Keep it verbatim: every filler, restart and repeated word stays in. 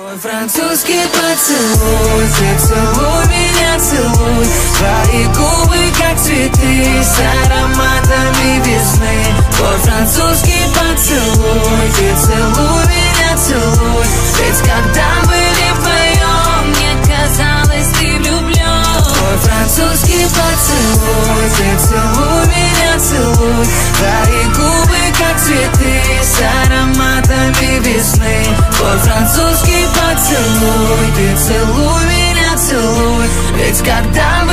Твой французский поцелуй, ты целуй меня, целуй. Твои губы как цветы с ароматами весны. Твой французский поцелуй, ты целуй меня, целуй. Ведь когда были вдвоем, мне казалось, ты влюблен. Твой французский поцелуй, ты целуй меня, целуй. Твои губы как цветы с ароматами весны. Твой французский поцелуй, ты целуй меня, целуй. Ведь когда мы